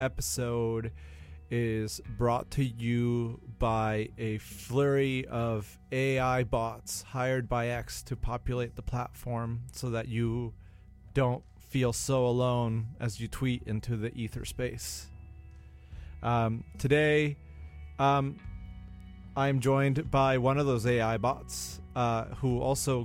episode is brought to you by a flurry of AI bots hired by X to populate the platform so that you don't feel so alone as you tweet into the ether space. Today, I'm joined by one of those AI bots, who also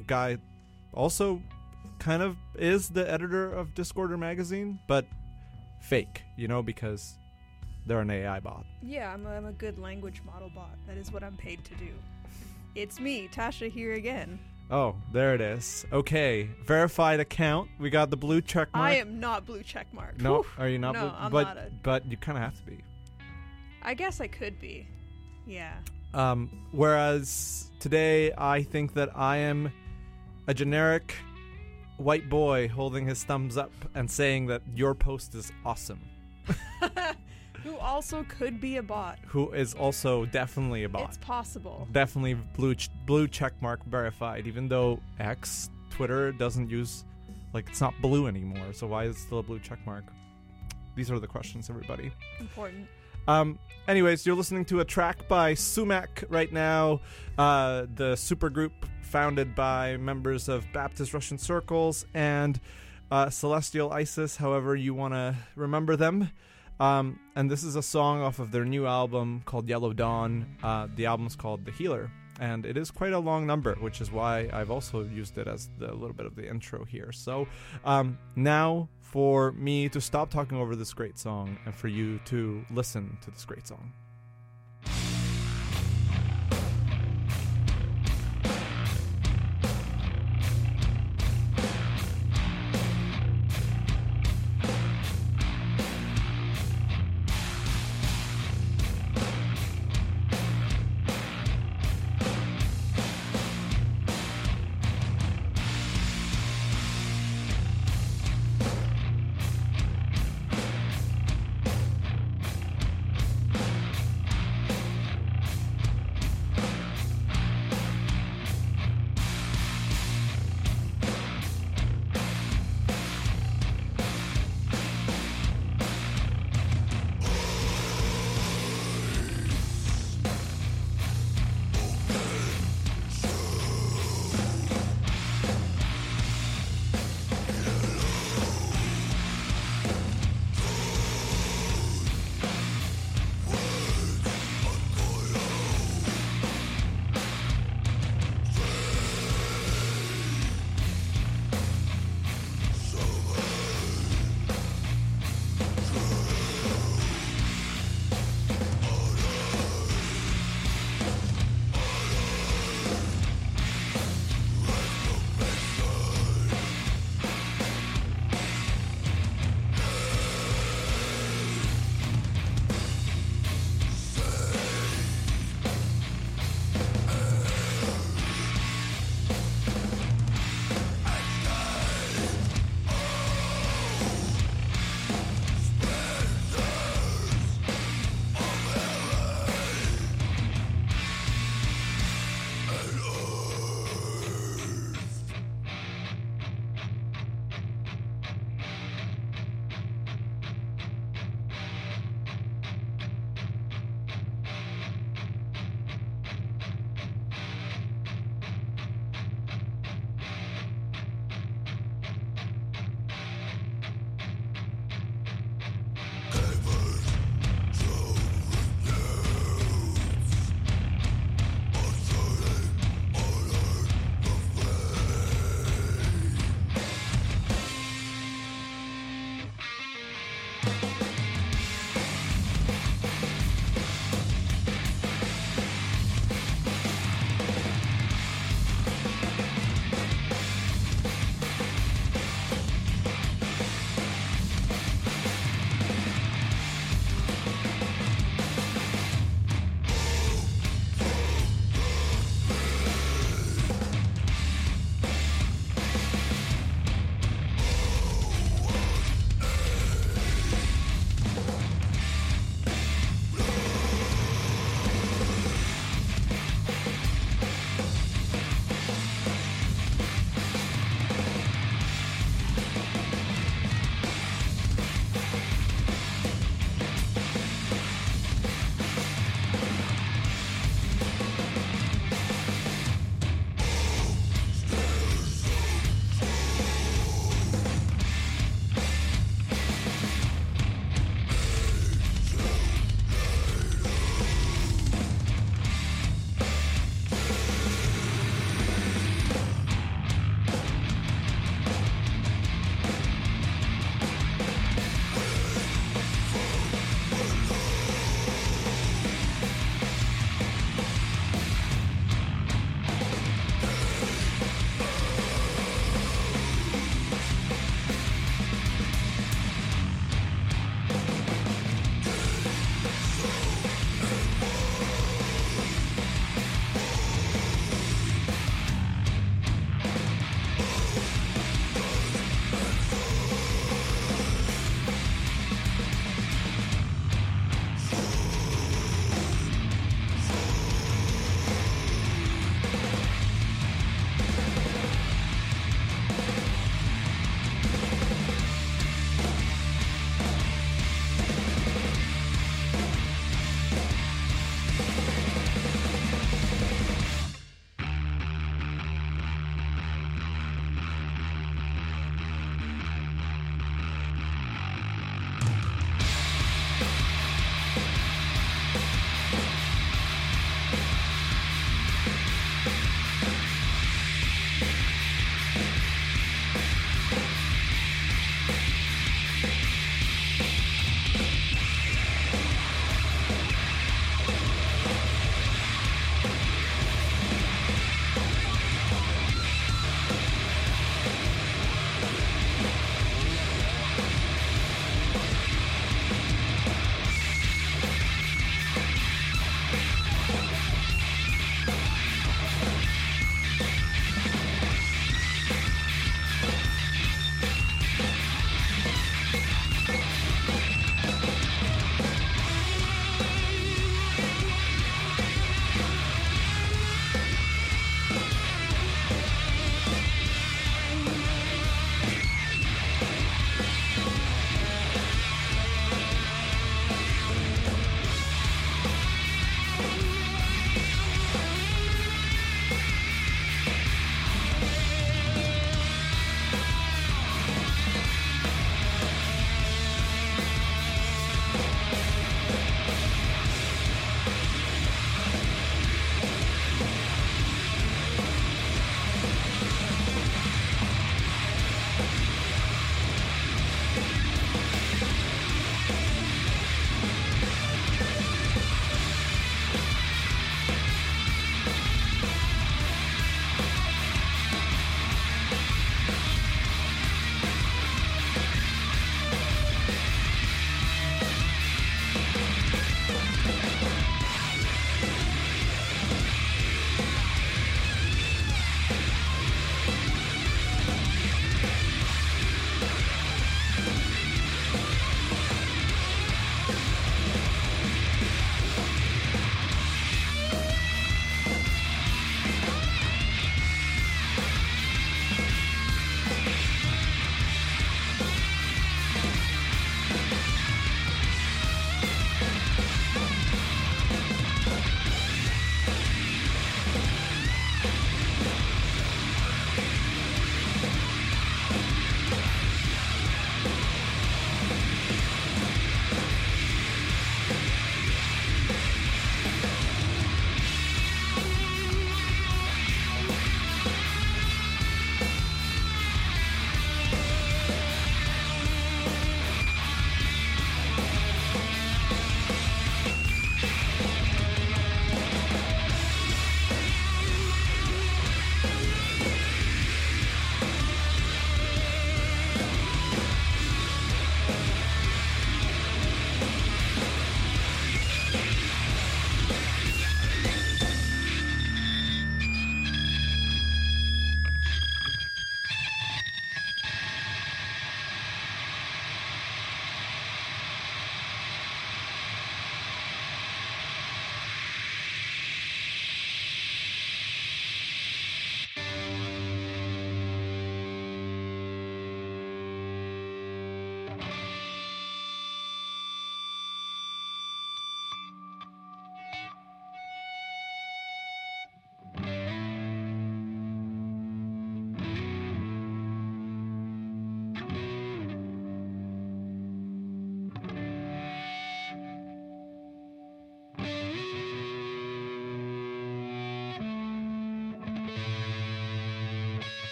kind of is the editor of Discorder magazine, but fake, because they're an AI bot. Yeah, I'm a good language model bot. That is what I'm paid to do. It's me, Tasha, here again. Oh, there it is. Okay, verified account. We got the blue check mark. I am not blue check mark. No, are you not? No, blue? I'm but, not. But you kind of have to be. I guess I could be. Yeah. Whereas today, I think that I am a generic white boy holding his thumbs up and saying that your post is awesome. Who also could be a bot. Who is also definitely a bot. It's possible. Definitely blue check mark verified, even though Twitter doesn't use, it's not blue anymore, so why is it still a blue check mark? These are the questions, everybody. Important. Anyways, you're listening to a track by Sumac right now, the supergroup founded by members of Baptist Russian Circles and Celestial Isis, however you want to remember them. And this is a song off of their new album called Yellow Dawn. The album's called The Healer, and it is quite a long number, which is why I've also used it as a little bit of the intro here. So now for me to stop talking over this great song and for you to listen to this great song.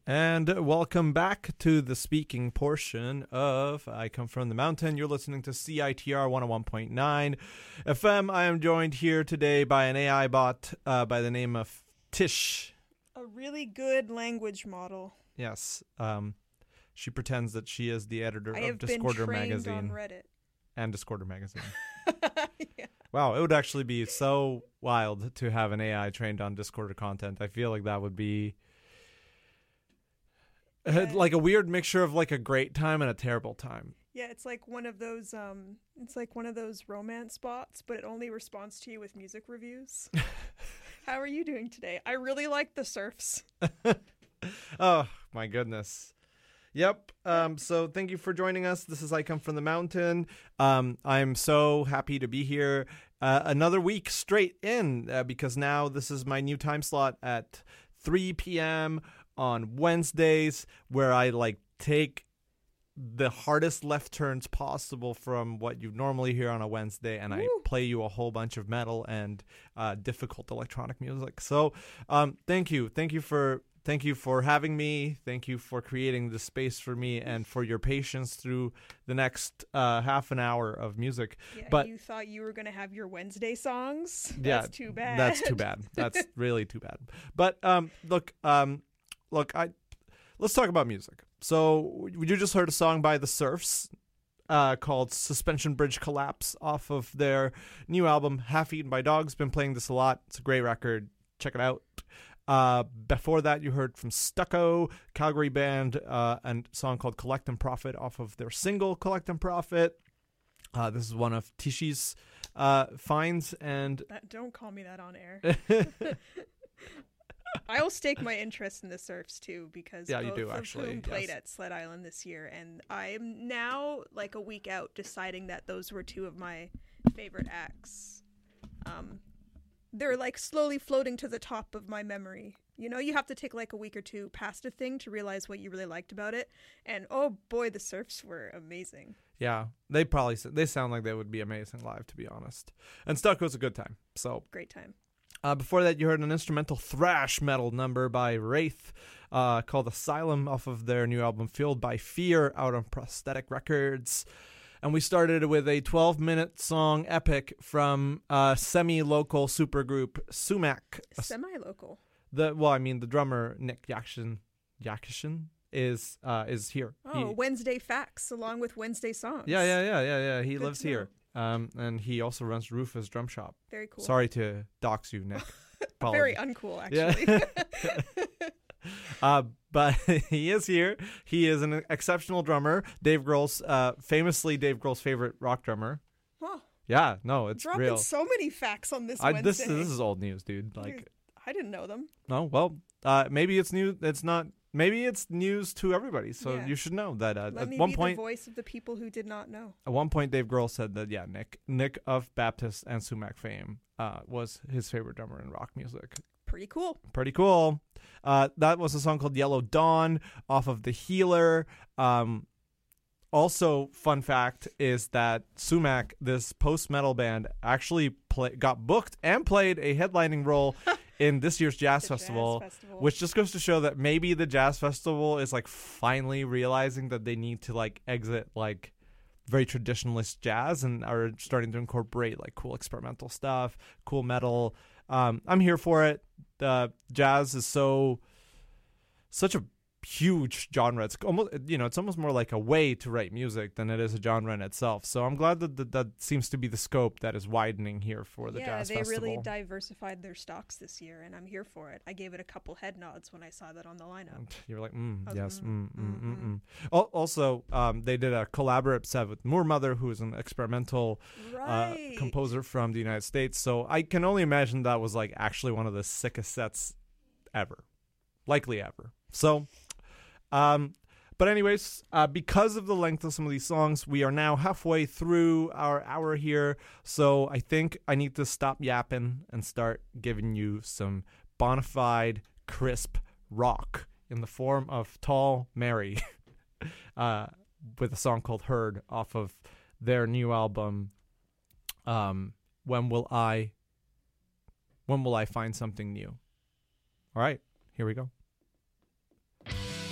And welcome back to the speaking portion of I Come From the Mountain. You're listening to CITR 101.9 FM. I am joined here today by an AI bot by the name of Tish. A really good language model. Yes. She pretends that she is the editor I of have Discorder been trained magazine on Reddit. and Discorder magazine. Yeah. Wow, it would actually be so wild to have an AI trained on Discorder content. I feel like that would be like a weird mixture of like a great time and a terrible time. Yeah, it's like one of those romance bots, but it only responds to you with music reviews. How are you doing today? I really like the Surfs. Oh my goodness. Yep. So thank you for joining us. This is I Come From the Mountain. I'm so happy to be here another week straight in because now this is my new time slot at 3 p.m. on Wednesdays, where I like take the hardest left turns possible from what you normally hear on a Wednesday, and I play you a whole bunch of metal and difficult electronic music. So thank you for having me. Thank you for creating the space for me and for your patience through the next half an hour of music. Yeah, but you thought you were going to have your Wednesday songs? That's too bad. That's too bad. That's really too bad. But look, let's talk about music. So you just heard a song by The Surfs called Suspension Bridge Collapse off of their new album, Half Eaten by Dogs. Been playing this a lot. It's a great record. Check it out. Before that, you heard from Stucco, Calgary band, and a song called Collect and Profit off of their single Collect and Profit. This is one of Tishi's finds. And don't call me that on air. I'll stake my interest in the Surfs too, because both of whom played at Sled Island this year, and I'm now like a week out deciding that those were two of my favorite acts. They're like slowly floating to the top of my memory. You know, you have to take like a week or two past a thing to realize what you really liked about it. And oh boy, the Surfs were amazing. Yeah, they sound like they would be amazing live, to be honest. And Stucco's a good time. So great time. Before that, you heard an instrumental thrash metal number by Wraith called Asylum off of their new album Fueled by Fear out on Prosthetic Records. And we started with a 12-minute song epic from semi-local supergroup Sumac. Semi-local? The drummer Nick Yakishin is here. Wednesday Facts along with Wednesday Songs. Yeah. He lives here. And he also runs Rufus Drum Shop. Very cool. Sorry to dox you, Nick. Very uncool, actually. Yeah. But he is here. He is an exceptional drummer. Famously Dave Grohl's favorite rock drummer. Huh. Yeah, no, it's dropping real. So many facts on this Wednesday. This is old news, dude. Like, I didn't know them. No, well, maybe it's new. It's not. Maybe it's news to everybody, so you should know that Let at me one be point, the voice of the people who did not know. At one point, Dave Grohl said that Nick of Baptist and Sumac fame was his favorite drummer in rock music. Pretty cool. That was a song called Yellow Dawn off of The Healer. Also, fun fact is that Sumac, this post-metal band, actually got booked and played a headlining role in this year's Jazz Festival, which just goes to show that maybe the Jazz Festival is like finally realizing that they need to like exit like very traditionalist jazz and are starting to incorporate like cool experimental stuff, cool metal. I'm here for it. Jazz is such a huge genre. It's almost more like a way to write music than it is a genre in itself. So I'm glad that seems to be the scope that is widening here for the Jazz Festival. Yeah, they really diversified their stocks this year, and I'm here for it. I gave it a couple head nods when I saw that on the lineup. You were like, yes. Also, they did a collaborative set with Moor Mother, who is an experimental composer from the United States. So I can only imagine that was like actually one of the sickest sets ever. Likely ever. So... but anyways, because of the length of some of these songs, we are now halfway through our hour here. So I think I need to stop yapping and start giving you some bona fide, crisp rock in the form of Tall Mary with a song called Heard off of their new album, When Will I Find Something New? All right, here we go.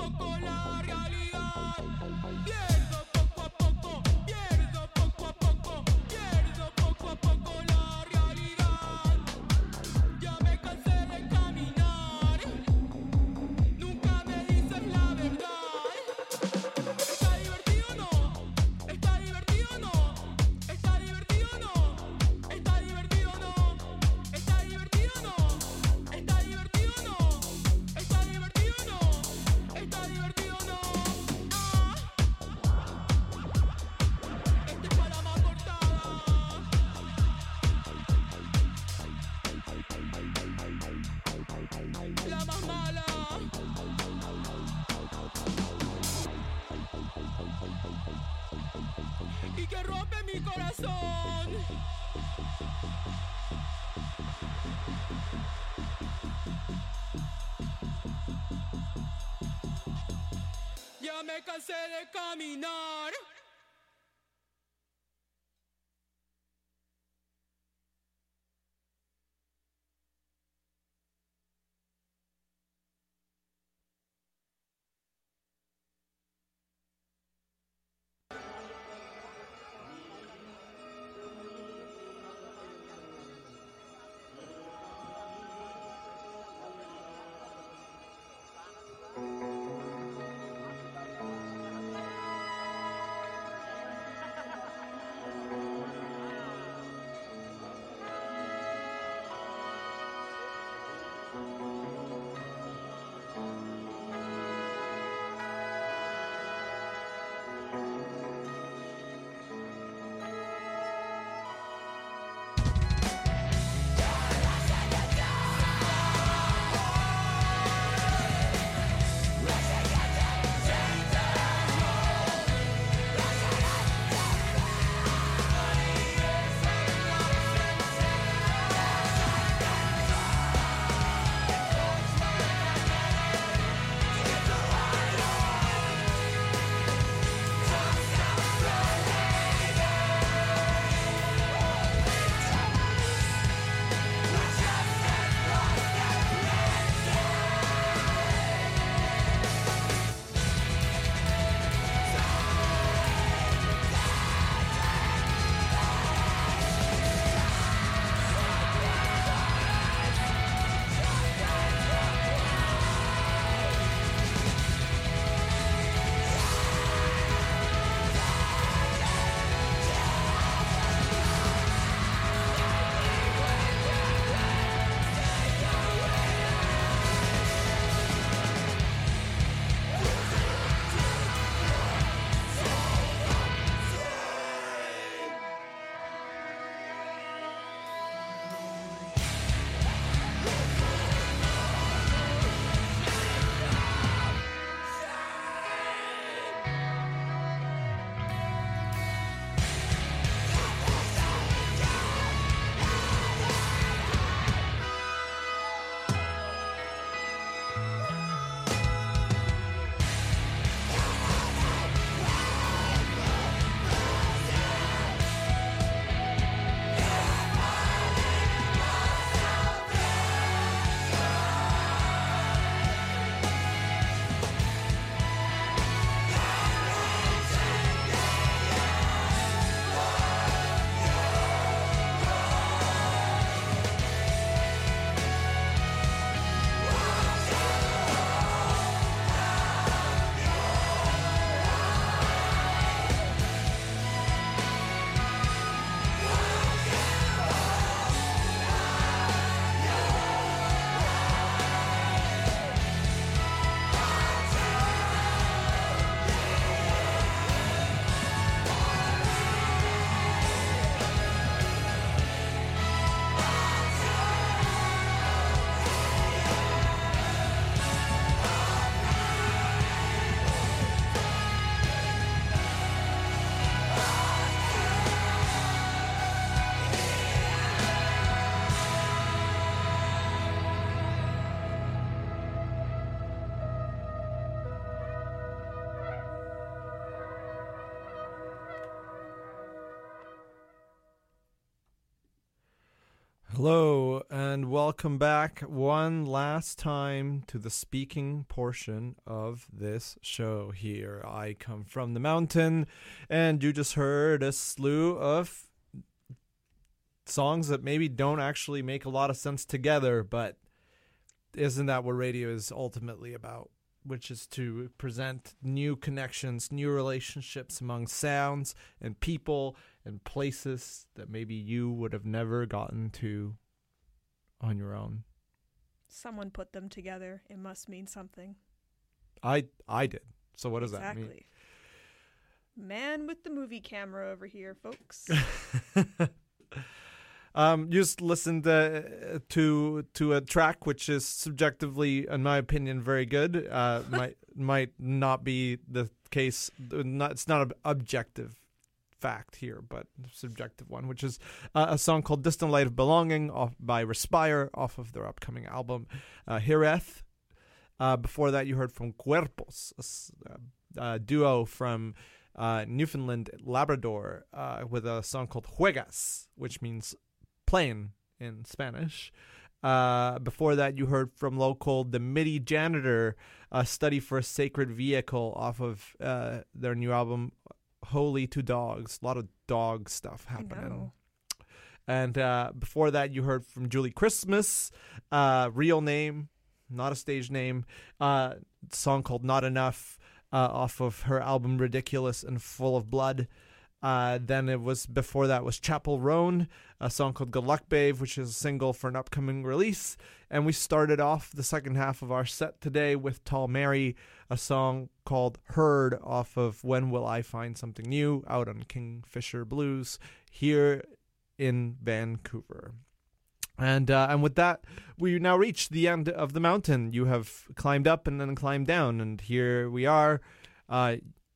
Me cansé de caminar. Hello, And welcome back one last time to the speaking portion of this show here. I come from the mountain, and you just heard a slew of songs that maybe don't actually make a lot of sense together, but isn't that what radio is ultimately about? Which is to present new connections, new relationships among sounds and people and places that maybe you would have never gotten to on your own. Someone put them together. It must mean something. I did. So what does that mean? Exactly. Man with the movie camera over here, folks. You just listened to a track which is subjectively, in my opinion, very good. Might not be the case. It's not an objective fact here, but a subjective one, which is a song called "Distant Light of Belonging" by Respire off of their upcoming album Hireth. Before that, you heard from Cuerpos, a duo from Newfoundland, Labrador, with a song called Juegas, which means plane in Spanish. Before that, you heard from local The MIDI Janitor, a study for a sacred vehicle off of their new album Holy to Dogs. A lot of dog stuff happening. And before that, you heard from Julie Christmas, real name, not a stage name, song called Not Enough, off of her album Ridiculous and Full of Blood. Then before that was Chapel Roan, a song called Good Luck Babe, which is a single for an upcoming release. And we started off the second half of our set today with Tall Mary, a song called Heard off of When Will I Find Something New, out on Kingfisher Blues here in Vancouver. And with that, we now reach the end of the mountain. You have climbed up and then climbed down, and here we are at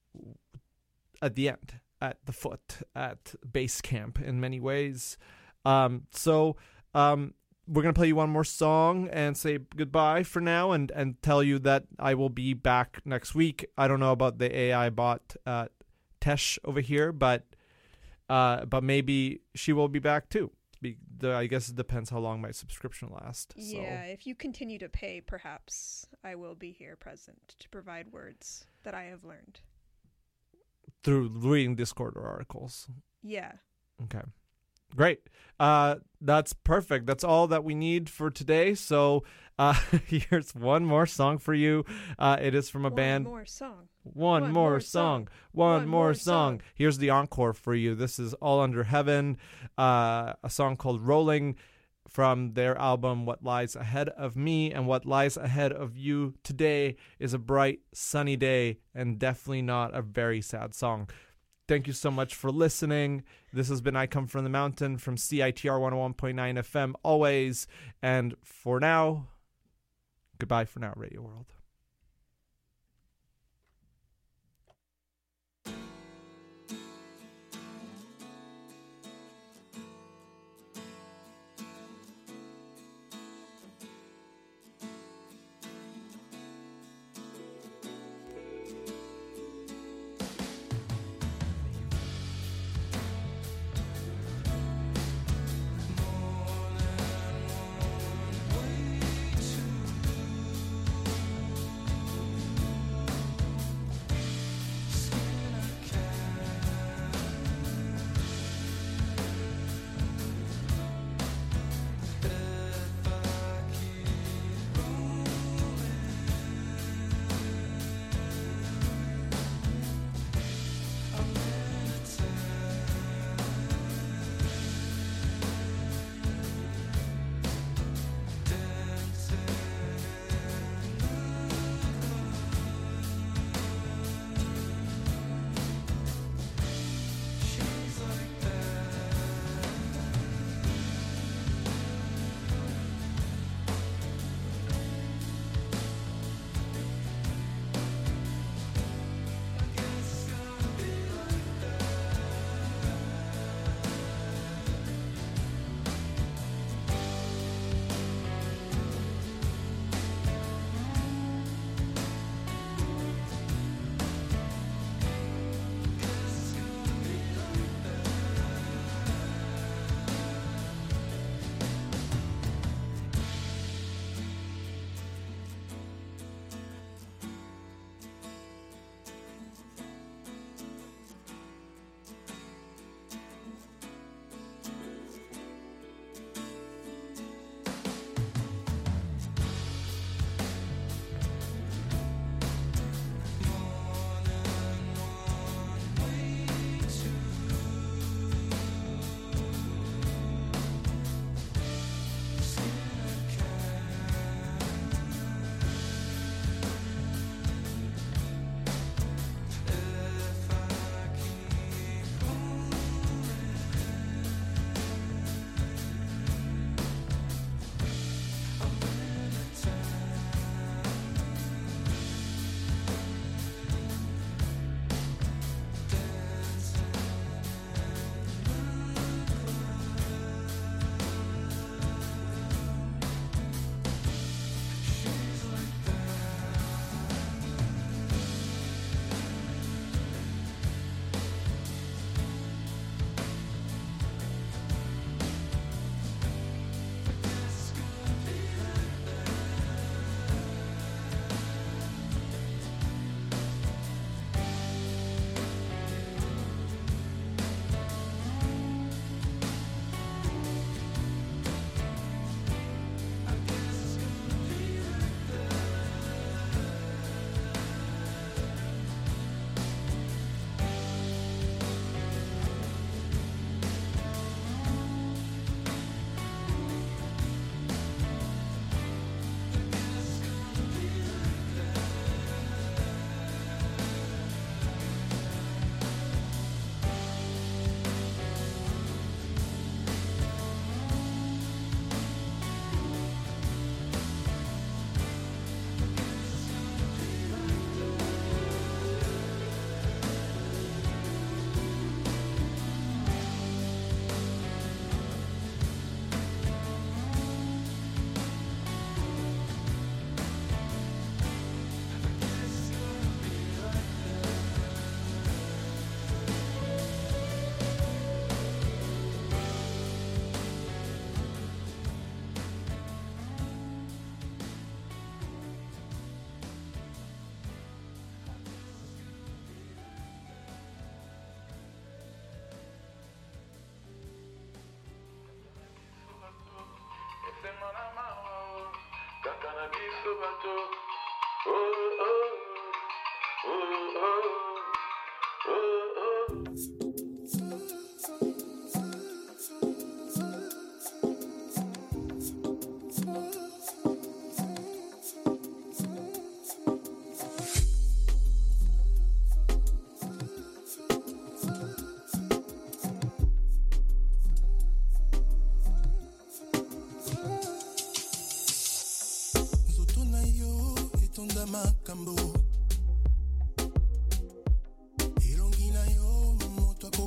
the end. At the foot, at base camp in many ways. So we're going to play you one more song and say goodbye for now and tell you that I will be back next week. I don't know about the AI bot Tesh over here, but maybe she will be back too. I guess it depends how long my subscription lasts. Yeah, if you continue to pay, perhaps I will be here present to provide words that I have learned. Through reading Discord or articles. Yeah. Okay. Great. That's perfect. That's all that we need for today. So here's one more song for you. It is from a band. One more song. Here's the encore for you. This is All Under Heaven, a song called Rolling from their album What Lies Ahead of Me. And what lies ahead of you today is a bright, sunny day, and definitely not a very sad song. Thank you so much for listening. This has been I Come From the Mountain from CITR 101.9 FM always. And for now, goodbye for now, Radio World.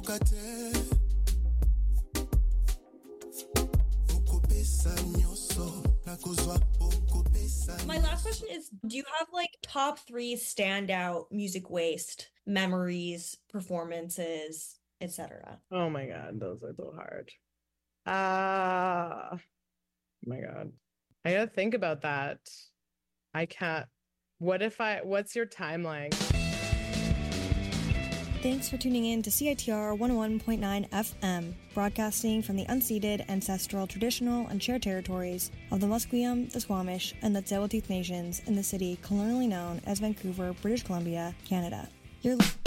My last question is, do you have like top 3 standout music waste memories, performances, etc.? Oh my god, those are so hard. Oh my god. I gotta think about that. I can't. What's your timeline? Thanks for tuning in to CITR 101.9 FM, broadcasting from the unceded, ancestral, traditional, and shared territories of the Musqueam, the Squamish, and the Tsleil-Waututh Nations in the city colonially known as Vancouver, British Columbia, Canada. You're